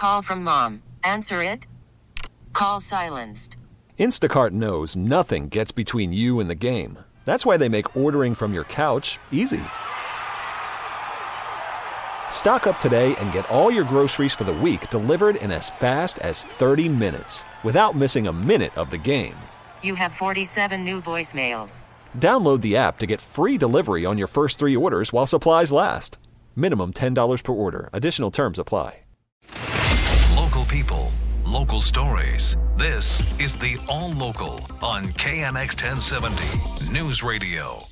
Call from mom. Answer it. Call silenced. Instacart knows nothing gets between you and the game. That's why they make ordering from your couch easy. Stock up today and get all your groceries for the week delivered in as fast as 30 minutes without missing a minute of the game. You have 47 new voicemails. Download the app to get free delivery on your first 3 orders while supplies last. Minimum $10 per order. Additional terms apply. Local people, local stories. This is the All Local on KNX 1070 News Radio.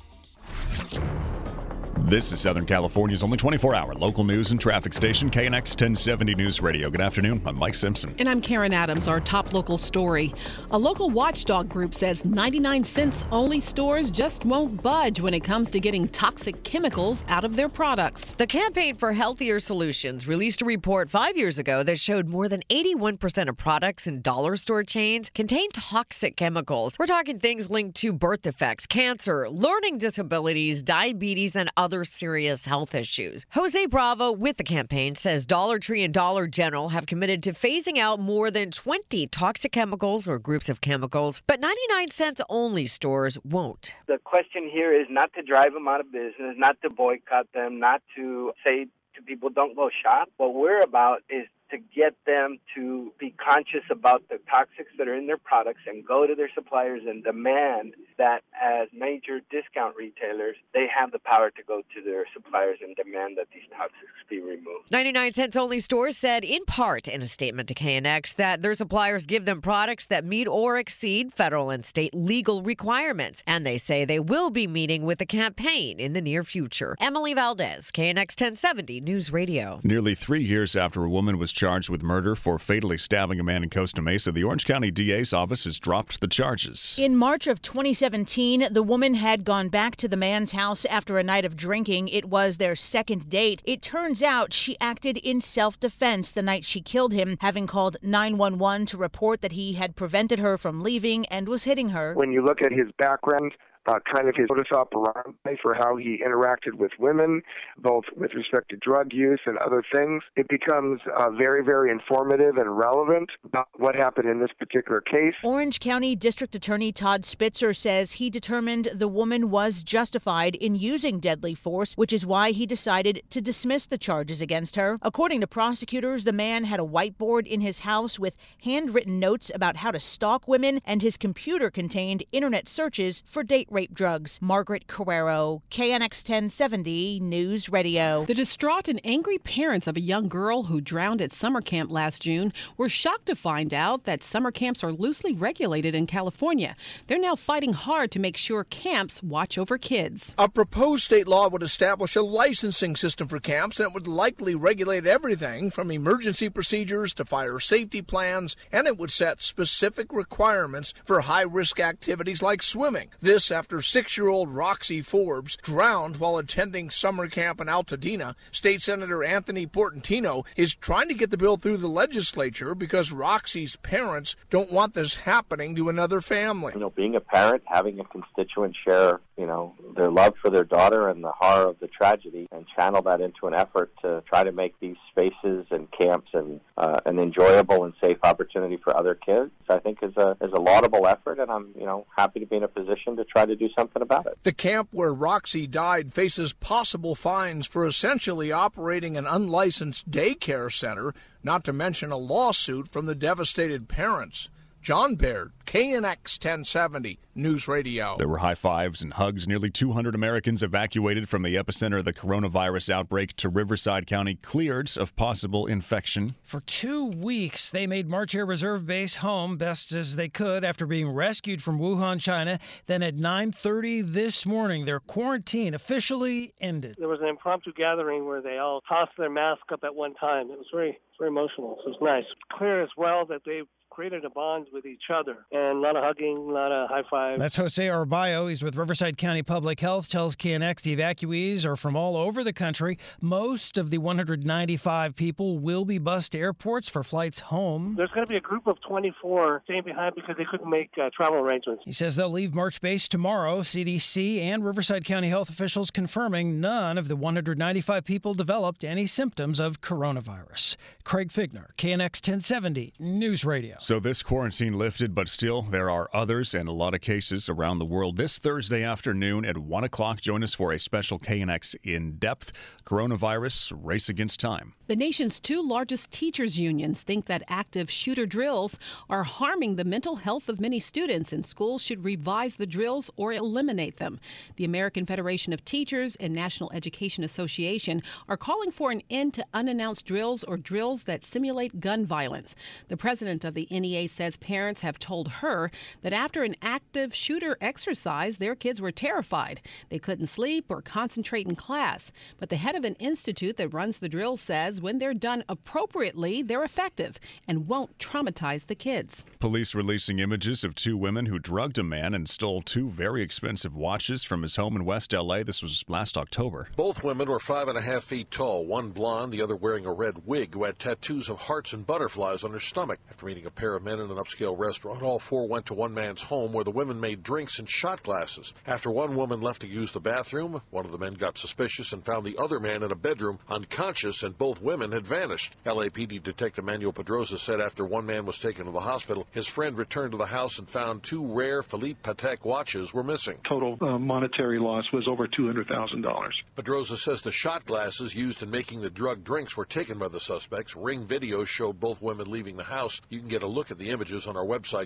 This is Southern California's only 24-hour local news and traffic station, KNX 1070 News Radio. Good afternoon. I'm Mike Simpson. And I'm Karen Adams. Our top local story. A local watchdog group says 99-cents only stores just won't budge when it comes to getting toxic chemicals out of their products. The Campaign for Healthier Solutions released a report 5 years ago that showed more than 81% of products in dollar store chains contain toxic chemicals. We're talking things linked to birth defects, cancer, learning disabilities, diabetes, and other serious health issues. Jose Bravo with the campaign says Dollar Tree and Dollar General have committed to phasing out more than 20 toxic chemicals or groups of chemicals, but 99-cents only stores won't. The question here is not to drive them out of business, not to boycott them, not to say to people don't go shop. What we're about is to get them to be conscious about the toxics that are in their products and go to their suppliers and demand that as major discount retailers, they have the power to go to their suppliers and demand that these toxics be removed. 99-cents only stores said in part in a statement to KNX that their suppliers give them products that meet or exceed federal and state legal requirements. And they say they will be meeting with the campaign in the near future. Emily Valdez, KNX 1070 News Radio. Nearly 3 years after a woman was charged with murder for fatally stabbing a man in Costa Mesa, the Orange County DA's office has dropped the charges. In March of 2017, the woman had gone back to the man's house after a night of drinking. It was their second date. It turns out she acted in self-defense the night she killed him, having called 911 to report that he had prevented her from leaving and was hitting her. When you look at his background, kind of his modus operandi for how he interacted with women, both with respect to drug use and other things, it becomes very, very informative and relevant about what happened in this particular case. Orange County District Attorney Todd Spitzer says he determined the woman was justified in using deadly force, which is why he decided to dismiss the charges against her. According to prosecutors, the man had a whiteboard in his house with handwritten notes about how to stalk women, and his computer contained internet searches for date rape drugs. Margaret Carrero, KNX 1070 News Radio. The distraught and angry parents of a young girl who drowned at summer camp last June were shocked to find out that summer camps are loosely regulated in California. They're now fighting hard to make sure camps watch over kids. A proposed state law would establish a licensing system for camps, and it would likely regulate everything from emergency procedures to fire safety plans, and it would set specific requirements for high-risk activities like swimming. This after 6-year-old Roxy Forbes drowned while attending summer camp in Altadena. State Senator Anthony Portantino is trying to get the bill through the legislature because Roxy's parents don't want this happening to another family. Being a parent, having a constituent share, their love for their daughter and the horror of the tragedy and channel that into an effort to try to make these spaces and camps and an enjoyable and safe opportunity for other kids, I think is a laudable effort, and I'm, happy to be in a position to try to do something about it. The camp where Roxy died faces possible fines for essentially operating an unlicensed daycare center, not to mention a lawsuit from the devastated parents. John Baird, KNX 1070 News Radio. There were high fives and hugs. Nearly 200 Americans evacuated from the epicenter of the coronavirus outbreak to Riverside County, cleared of possible infection. For 2 weeks, they made March Air Reserve Base home best as they could after being rescued from Wuhan, China. Then at 9:30 this morning, their quarantine officially ended. There was an impromptu gathering where they all tossed their mask up at one time. It was very emotional. So it was nice. Clear as well that they created a bond with each other, and a lot of hugging, a lot of high fives. That's Jose Arbayo. He's with Riverside County Public Health. Tells KNX the evacuees are from all over the country. Most of the 195 people will be bused to airports for flights home. There's going to be a group of 24 staying behind because they couldn't make travel arrangements. He says they'll leave March Base tomorrow. CDC and Riverside County health officials confirming none of the 195 people developed any symptoms of coronavirus. Craig Figner, KNX 1070 News Radio. So this quarantine lifted, but still there are others and a lot of cases around the world. This Thursday afternoon at 1 o'clock, join us for a special KNX In-Depth Coronavirus Race Against Time. The nation's two largest teachers' unions think that active shooter drills are harming the mental health of many students, and schools should revise the drills or eliminate them. The American Federation of Teachers and National Education Association are calling for an end to unannounced drills or drills that simulate gun violence. The president of the NEA says parents have told her that after an active shooter exercise, their kids were terrified. They couldn't sleep or concentrate in class. But the head of an institute that runs the drills says when they're done appropriately, they're effective and won't traumatize the kids. Police releasing images of two women who drugged a man and stole two very expensive watches from his home in West L.A. This was last October. Both women were 5.5 feet tall, one blonde, the other wearing a red wig, who had tattoos of hearts and butterflies on her stomach. After meeting a pair of men in an upscale restaurant, all four went to one man's home where the women made drinks in shot glasses. After one woman left to use the bathroom, one of the men got suspicious and found the other man in a bedroom unconscious, and both women had vanished. LAPD Detective Manuel Pedroza said after one man was taken to the hospital, his friend returned to the house and found two rare Philippe Patek watches were missing. Total monetary loss was over $200,000. Pedroza says the shot glasses used in making the drug drinks were taken by the suspects. Ring videos showed both women leaving the house. You can get a look at the images on our website,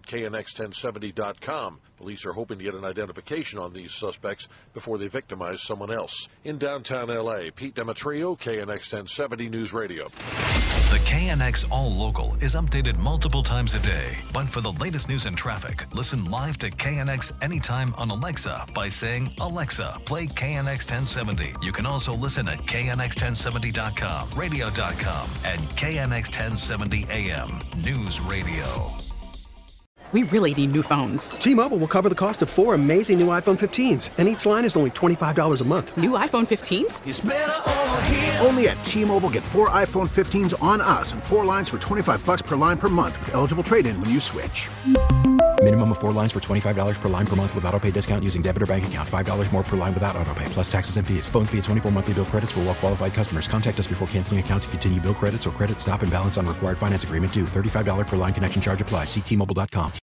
knx1070.com. Police are hoping to get an identification on these suspects before they victimize someone else. In downtown L.A., Pete Demetrio, KNX 1070 News Radio. The KNX All Local is updated multiple times a day. But for the latest news and traffic, listen live to KNX anytime on Alexa by saying, Alexa, play KNX 1070. You can also listen at knx1070.com, radio.com, and KNX 1070 AM News Radio. We really need new phones. T-Mobile will cover the cost of 4 amazing new iPhone 15s, and each line is only $25 a month. New iPhone 15s? It's better over here. Only at T-Mobile, get 4 iPhone 15s on us and 4 lines for $25 per line per month with eligible trade-in when you switch. Minimum of 4 lines for $25 per line per month with auto-pay discount using debit or bank account. $5 more per line without auto-pay, plus taxes and fees. Phone fee at 24 monthly bill credits for well-qualified customers. Contact us before canceling account to continue bill credits or credit stop and balance on required finance agreement due. $35 per line connection charge applies. See T-Mobile.com.